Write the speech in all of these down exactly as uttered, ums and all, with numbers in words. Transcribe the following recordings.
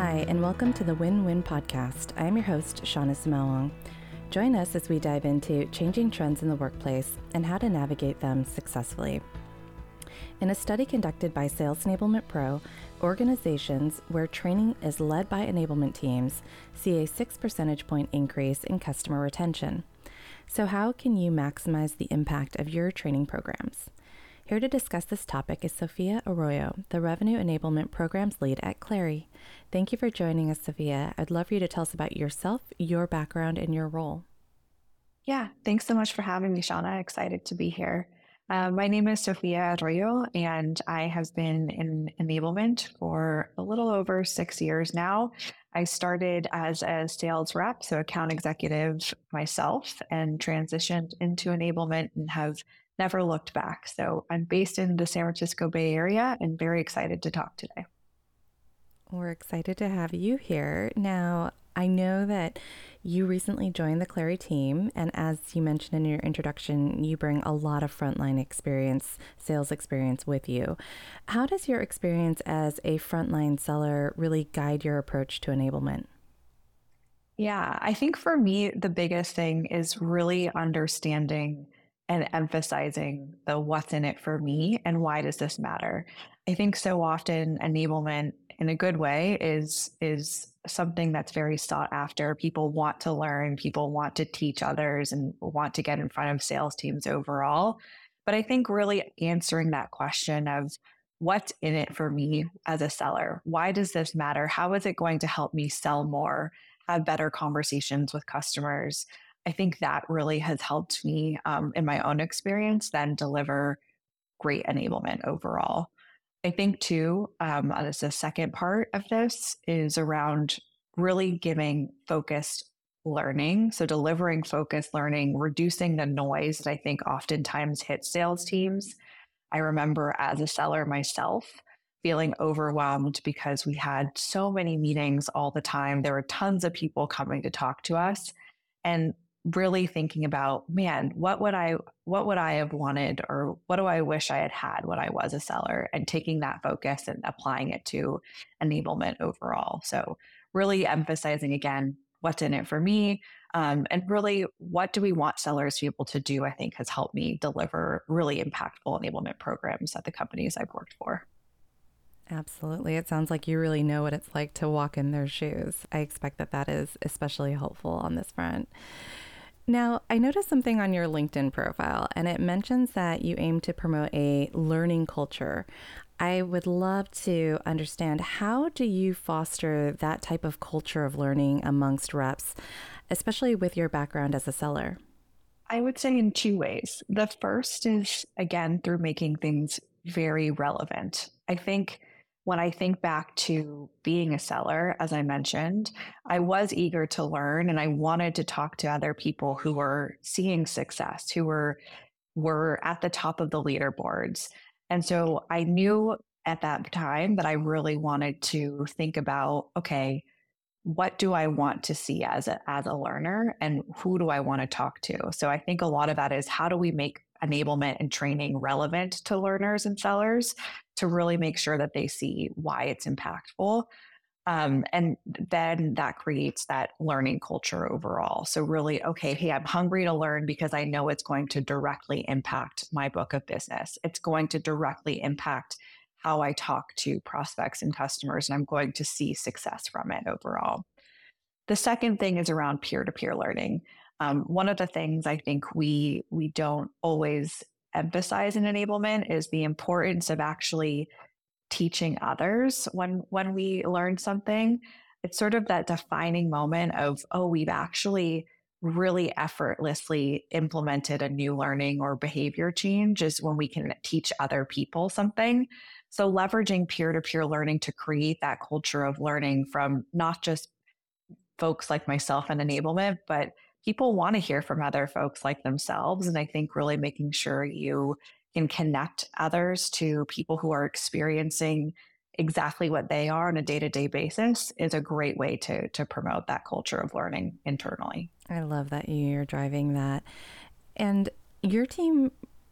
Hi, and welcome to the Win-Win Podcast. I am your host, Shauna Simawang. Join us as we dive into changing trends in the workplace and how to navigate them successfully. In a study conducted by Sales Enablement Pro, organizations where training is led by enablement teams see a six percentage point increase in customer retention. So how can you maximize the impact of your training programs? Here to discuss this topic is Sophia Arroyo, the Revenue Enablement Programs Lead at Clari. Thank you for joining us, Sophia. I'd love for you to tell us about yourself, your background, and your role. Yeah, thanks so much for having me, Shauna. Excited to be here. Uh, my name is Sophia Arroyo, and I have been in enablement for a little over six years now. I started as a sales rep, so account executive myself, and transitioned into enablement and have never looked back. So I'm based in the San Francisco Bay Area and very excited to talk today. We're excited to have you here. Now, I know that you recently joined the Clari team, and as you mentioned in your introduction, you bring a lot of frontline experience, sales experience with you. How does your experience as a frontline seller really guide your approach to enablement? Yeah, I think for me, the biggest thing is really understanding and emphasizing the what's in it for me and why does this matter. I think so often enablement in a good way is is something that's very sought after. People want to learn, people want to teach others and want to get in front of sales teams overall. But I think really answering that question of what's in it for me as a seller? Why does this matter? How is it going to help me sell more, have better conversations with customers? I think that really has helped me um, in my own experience then deliver great enablement overall. I think too, um, as a second part of this is around really giving focused learning. So delivering focused learning, reducing the noise that I think oftentimes hits sales teams. I remember as a seller myself feeling overwhelmed because we had so many meetings all the time. There were tons of people coming to talk to us. And really thinking about, man, what would I what would I have wanted, or what do I wish I had had when I was a seller, and taking that focus and applying it to enablement overall. So really emphasizing again, what's in it for me, um, and really what do we want sellers to be able to do, I think has helped me deliver really impactful enablement programs at the companies I've worked for. Absolutely. It sounds like you really know what it's like to walk in their shoes. I expect that that is especially helpful on this front. Now, I noticed something on your LinkedIn profile, and it mentions that you aim to promote a learning culture. I would love to understand, how do you foster that type of culture of learning amongst reps, especially with your background as a seller? I would say in two ways. The first is, again, through making things very relevant. I think when I think back to being a seller, as I mentioned, I was eager to learn and I wanted to talk to other people who were seeing success, who were were at the top of the leaderboards. And so I knew at that time that I really wanted to think about, okay, what do I want to see as a, as a learner, and who do I want to talk to? So I think a lot of that is, how do we make enablement and training relevant to learners and sellers to really make sure that they see why it's impactful. Um, and then that creates that learning culture overall. So really, okay, hey, I'm hungry to learn because I know it's going to directly impact my book of business. It's going to directly impact how I talk to prospects and customers, and I'm going to see success from it overall. The second thing is around peer-to-peer learning. Um, one of the things I think we we don't always emphasize in enablement is the importance of actually teaching others when when we learn something. It's sort of that defining moment of, oh, we've actually really effortlessly implemented a new learning or behavior change, is when we can teach other people something. So leveraging peer-to-peer learning to create that culture of learning from not just folks like myself and enablement, but people want to hear from other folks like themselves. And I think really making sure you can connect others to people who are experiencing exactly what they are on a day-to-day basis is a great way to, to promote that culture of learning internally. I love that you're driving that. And your team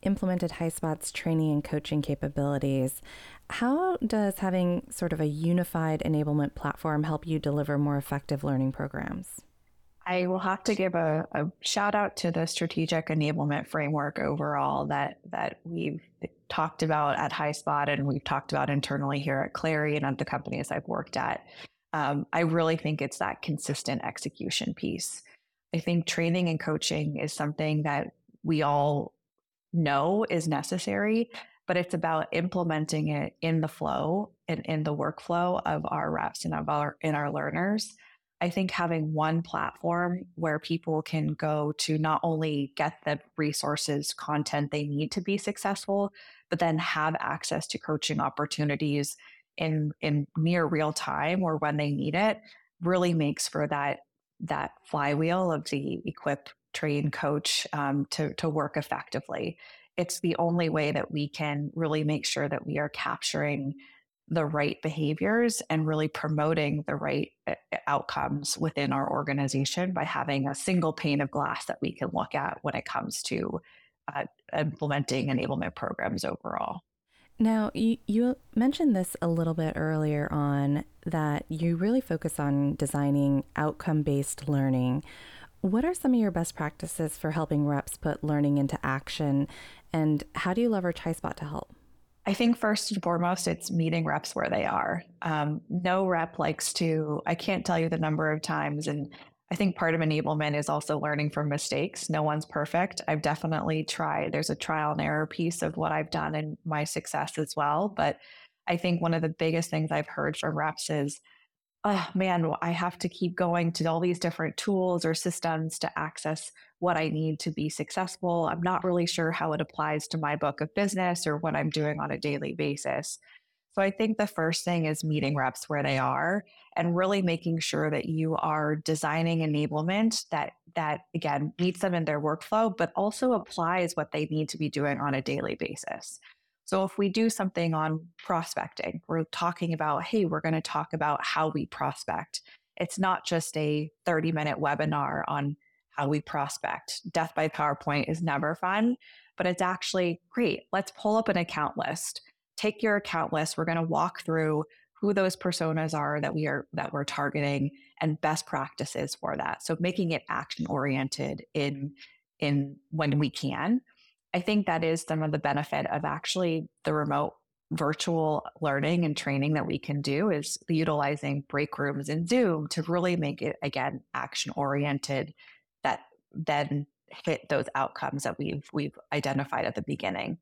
implemented HighSpot's training and coaching capabilities. How does having sort of a unified enablement platform help you deliver more effective learning programs? I will have to give a, a shout out to the strategic enablement framework overall that that we've talked about at HighSpot and we've talked about internally here at Clari and at the companies I've worked at. Um, I really think it's that consistent execution piece. I think training and coaching is something that we all know is necessary, but it's about implementing it in the flow and in the workflow of our reps and of our in our learners. I think having one platform where people can go to not only get the resources, content they need to be successful, but then have access to coaching opportunities in in near real time or when they need it, really makes for that that flywheel of the equip, train, coach um, to to work effectively. It's the only way that we can really make sure that we are capturing the right behaviors and really promoting the right outcomes within our organization by having a single pane of glass that we can look at when it comes to uh, implementing enablement programs overall. Now, you, you mentioned this a little bit earlier on, that you really focus on designing outcome-based learning. What are some of your best practices for helping reps put learning into action, and how do you leverage HighSpot to help? I think first and foremost, it's meeting reps where they are. Um, no rep likes to, I can't tell you the number of times, and I think part of enablement is also learning from mistakes. No one's perfect. I've definitely tried. There's a trial and error piece of what I've done and my success as well. But I think one of the biggest things I've heard from reps is, oh man, I have to keep going to all these different tools or systems to access what I need to be successful. I'm not really sure how it applies to my book of business or what I'm doing on a daily basis. So I think the first thing is meeting reps where they are and really making sure that you are designing enablement that that again meets them in their workflow, but also applies what they need to be doing on a daily basis. So if we do something on prospecting, we're talking about, hey, we're going to talk about how we prospect. It's not just a thirty minute webinar on how we prospect. Death by PowerPoint is never fun, but it's actually great. Let's pull up an account list. Take your account list. We're going to walk through who those personas are that we are that we're targeting and best practices for that. So making it action oriented in in when we can. I think that is some of the benefit of actually the remote virtual learning and training that we can do is utilizing break rooms in Zoom to really make it, again, action oriented that then hit those outcomes that we've we've identified at the beginning.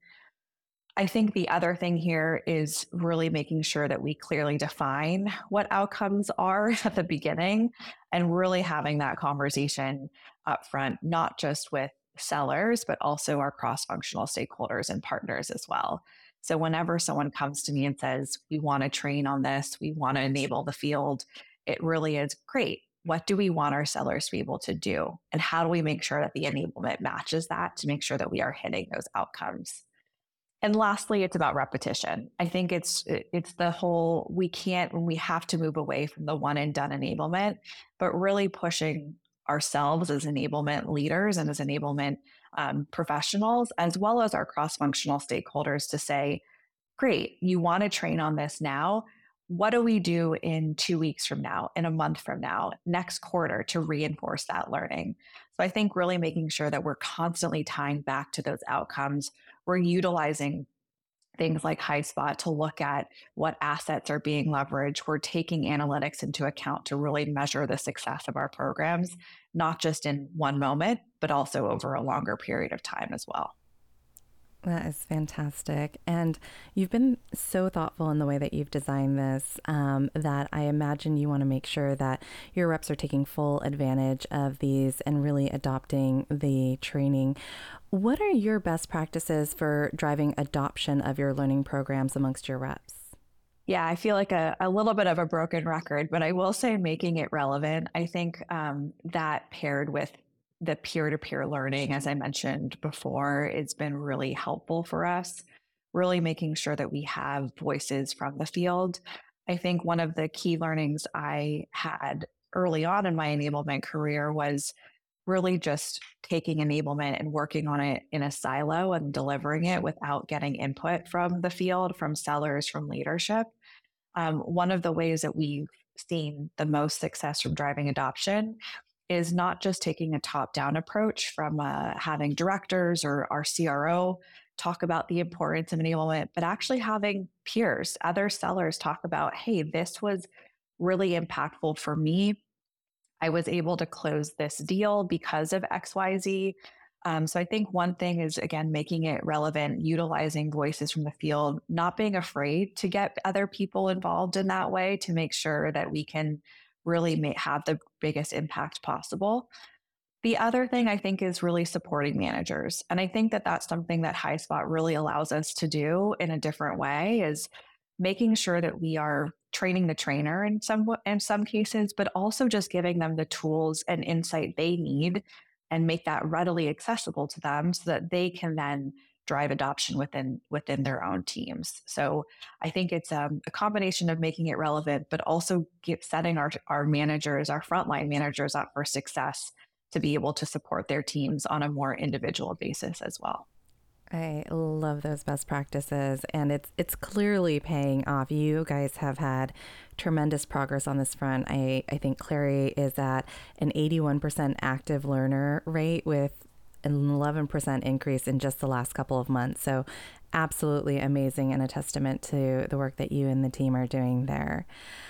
I think the other thing here is really making sure that we clearly define what outcomes are at the beginning and really having that conversation up front, not just with sellers, but also our cross-functional stakeholders and partners as well. So whenever someone comes to me and says, we want to train on this, we want to enable the field, it really is great. What do we want our sellers to be able to do? And how do we make sure that the enablement matches that to make sure that we are hitting those outcomes? And lastly, it's about repetition. I think it's it's the whole, we can't, we have to move away from the one and done enablement, but really pushing ourselves as enablement leaders and as enablement um, professionals, as well as our cross-functional stakeholders to say, great, you want to train on this now. What do we do in two weeks from now, in a month from now, next quarter to reinforce that learning? So I think really making sure that we're constantly tying back to those outcomes. We're utilizing things like HighSpot to look at what assets are being leveraged. We're taking analytics into account to really measure the success of our programs, not just in one moment, but also over a longer period of time as well. That is fantastic. And you've been so thoughtful in the way that you've designed this um, that I imagine you want to make sure that your reps are taking full advantage of these and really adopting the training. What are your best practices for driving adoption of your learning programs amongst your reps? Yeah, I feel like a, a little bit of a broken record, but I will say making it relevant. I think um, that paired with the peer-to-peer learning, as I mentioned before, it's been really helpful for us, really making sure that we have voices from the field. I think one of the key learnings I had early on in my enablement career was really just taking enablement and working on it in a silo and delivering it without getting input from the field, from sellers, from leadership. Um, one of the ways that we've seen the most success from driving adoption is not just taking a top-down approach from uh, having directors or our C R O talk about the importance of enablement, but actually having peers, other sellers talk about, hey, this was really impactful for me. I was able to close this deal because of X Y Z. Um, so I think one thing is, again, making it relevant, utilizing voices from the field, not being afraid to get other people involved in that way to make sure that we can really make, have the biggest impact possible. The other thing I think is really supporting managers. And I think that that's something that HighSpot really allows us to do in a different way, is making sure that we are training the trainer in some in some cases, but also just giving them the tools and insight they need and make that readily accessible to them so that they can then drive adoption within within their own teams. So I think it's um, a combination of making it relevant, but also get, setting our, our managers, our frontline managers up for success to be able to support their teams on a more individual basis as well. I love those best practices, and it's it's clearly paying off. You guys have had tremendous progress on this front. I, I think Clary is at an eighty-one percent active learner rate with an eleven percent increase in just the last couple of months. So absolutely amazing, and a testament to the work that you and the team are doing there.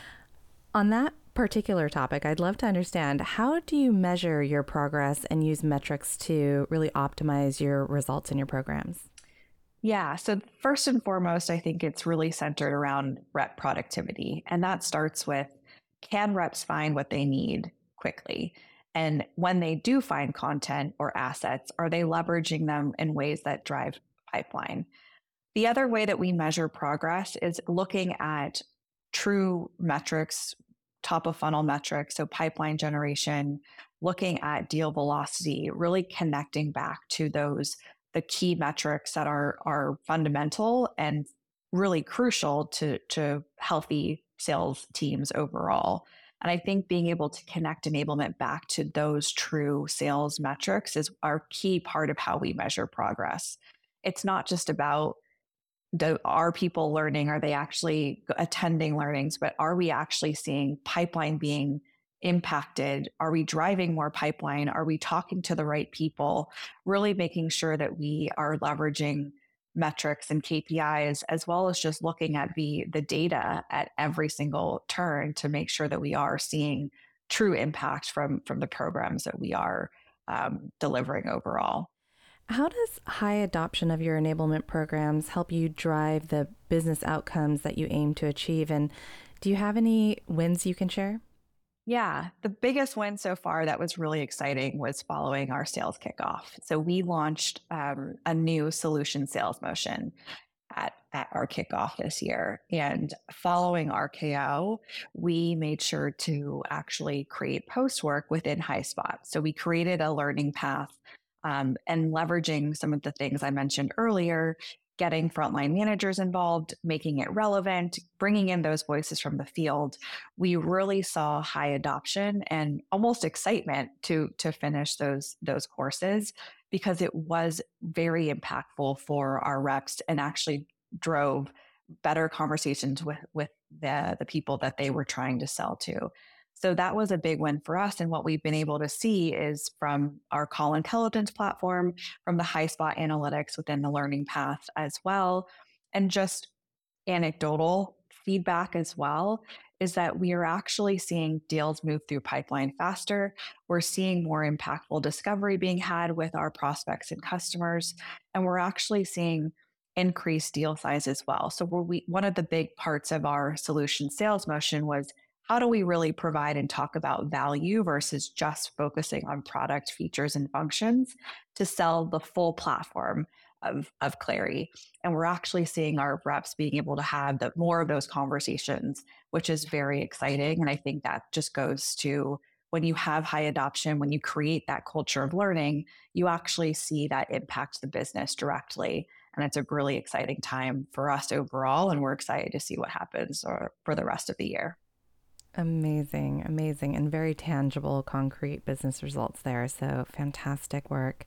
On that particular topic, I'd love to understand, how do you measure your progress and use metrics to really optimize your results in your programs? Yeah, so first and foremost, I think it's really centered around rep productivity. And that starts with, can reps find what they need quickly? And when they do find content or assets, are they leveraging them in ways that drive pipeline? The other way that we measure progress is looking at true metrics, top of funnel metrics, so pipeline generation, looking at deal velocity, really connecting back to those, the key metrics that are, are fundamental and really crucial to, to healthy sales teams overall. And I think being able to connect enablement back to those true sales metrics is our key part of how we measure progress. It's not just about, Do, are people learning? Are they actually attending learnings? But are we actually seeing pipeline being impacted? Are we driving more pipeline? Are we talking to the right people? Really making sure that we are leveraging metrics and K P Is, as well as just looking at the, the data at every single turn to make sure that we are seeing true impact from, from the programs that we are um, delivering overall. How does high adoption of your enablement programs help you drive the business outcomes that you aim to achieve? And do you have any wins you can share? Yeah, the biggest win so far that was really exciting was following our sales kickoff. So we launched um, a new solution sales motion at, at our kickoff this year. And following R K O, we made sure to actually create post work within HighSpot. So we created a learning path um, and leveraging some of the things I mentioned earlier, getting frontline managers involved, making it relevant, bringing in those voices from the field. We really saw high adoption and almost excitement to, to finish those, those courses, because it was very impactful for our reps and actually drove better conversations with, with the, the people that they were trying to sell to. So that was a big win for us. And what we've been able to see is from our call intelligence platform, from the HighSpot analytics within the learning path as well, and just anecdotal feedback as well, is that we are actually seeing deals move through pipeline faster. We're seeing more impactful discovery being had with our prospects and customers. And we're actually seeing increased deal size as well. So we, one of the big parts of our solution sales motion was, how do we really provide and talk about value versus just focusing on product features and functions to sell the full platform of, of Clary? And we're actually seeing our reps being able to have the, more of those conversations, which is very exciting. And I think that just goes to, when you have high adoption, when you create that culture of learning, you actually see that impact the business directly. And it's a really exciting time for us overall. And we're excited to see what happens or, for the rest of the year. Amazing, amazing, and very tangible, concrete business results there. So fantastic work.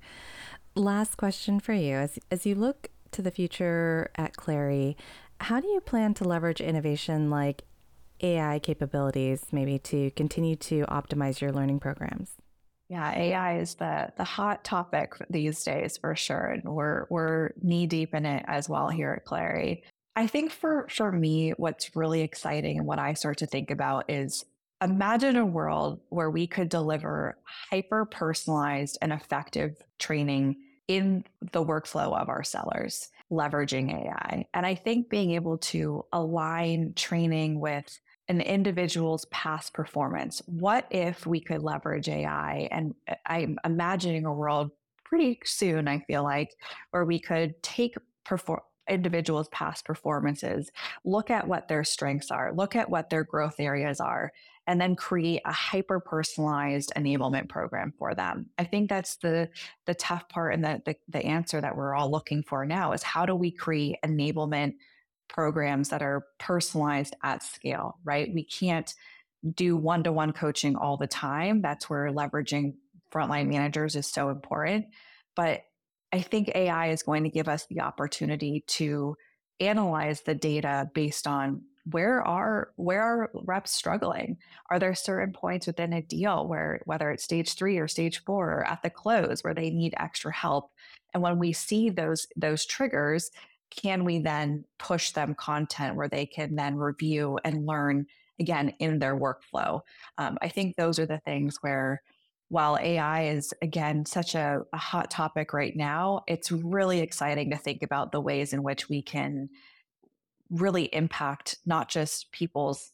Last question for you. As, as you look to the future at Clari, how do you plan to leverage innovation like A I capabilities maybe to continue to optimize your learning programs? Yeah, A I is the the hot topic these days for sure, and we're we're knee deep in it as well here at Clari. I think for for me, what's really exciting and what I start to think about is imagine a world where we could deliver hyper personalized and effective training in the workflow of our sellers, leveraging A I. And I think being able to align training with an individual's past performance. What if we could leverage A I? And I'm imagining a world pretty soon, I feel like, where we could take perform individuals' past performances, look at what their strengths are, look at what their growth areas are, and then create a hyper personalized enablement program for them. I think that's the the tough part, and the, the the answer that we're all looking for now is how do we create enablement programs that are personalized at scale, right? We can't do one-to-one coaching all the time. That's where leveraging frontline managers is so important. But I think A I is going to give us the opportunity to analyze the data based on where are where are reps struggling? Are there certain points within a deal where whether it's stage three or stage four or at the close where they need extra help? And when we see those those triggers, can we then push them content where they can then review and learn again in their workflow? Um, I think those are the things where while A I is, again, such a, a hot topic right now, it's really exciting to think about the ways in which we can really impact not just people's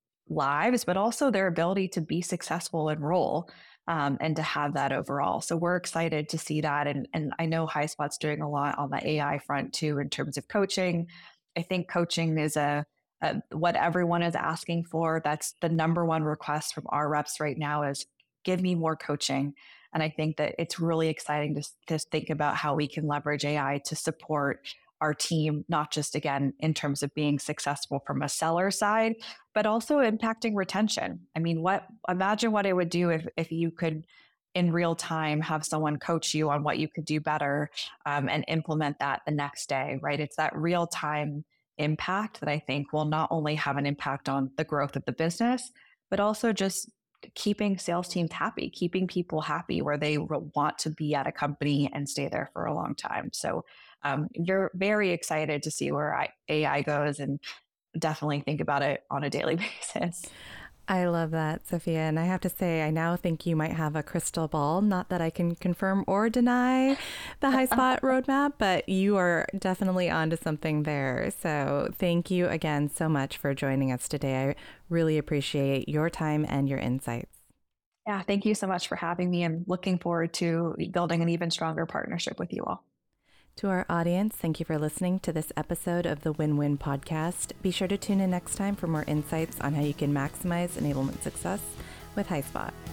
lives, but also their ability to be successful in role um, and to have that overall. So we're excited to see that. And, and I know HighSpot's doing a lot on the A I front too, in terms of coaching. I think coaching is a, a what everyone is asking for. That's the number one request from our reps right now is give me more coaching. And I think that it's really exciting to, to think about how we can leverage A I to support our team, not just again, in terms of being successful from a seller side, but also impacting retention. I mean, what imagine what it would do if, if you could in real time have someone coach you on what you could do better um, and implement that the next day, right? It's that real time impact that I think will not only have an impact on the growth of the business, but also just keeping sales teams happy, keeping people happy where they want to be at a company and stay there for a long time. So um, you're very excited to see where I, A I goes and definitely think about it on a daily basis. I love that, Sophia. And I have to say, I now think you might have a crystal ball. Not that I can confirm or deny the HighSpot roadmap, but you are definitely onto something there. So thank you again so much for joining us today. I really appreciate your time and your insights. Yeah, thank you so much for having me. I'm looking forward to building an even stronger partnership with you all. To our audience, thank you for listening to this episode of the Win-Win Podcast. Be sure to tune in next time for more insights on how you can maximize enablement success with HighSpot.